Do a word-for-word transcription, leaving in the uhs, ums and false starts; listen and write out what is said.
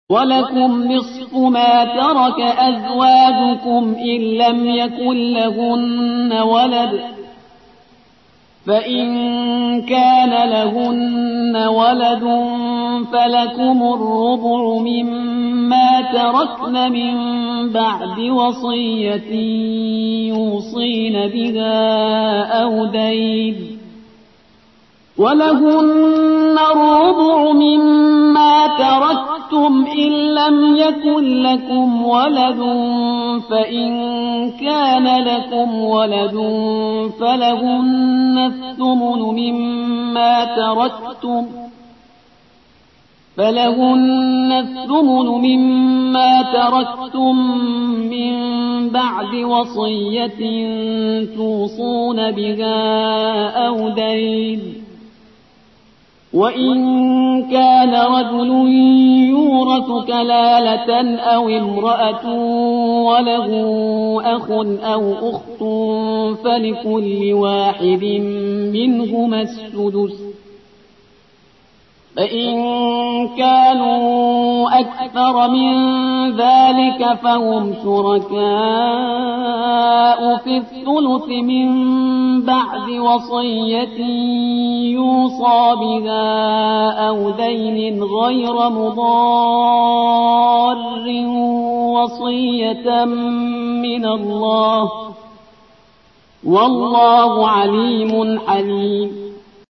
ولكم نصف ما ترك أزواجكم إن لم يكن لهن ولد، فإن كان لهن ولد فلكم الربع مما تركن من بعد وصية يوصين بها أو دين، ولهن الربع مما تركتم إن لم يكن لكم ولد، فإن كان لكم ولد فلهن الثمن مما تركتم فلهن الثمن مما تركتم من بعد وصية توصون بها أو دين. وإن كان رجل يورث كلالة أو امرأة وله أخ أو أخت فلكل واحد منهما السدس، فإن كانوا أكثر من ذلك فهم شركاء في الثلث من بعد وصية يوصى بها أو دين غير مضار، وصية من الله، والله عليم حليم.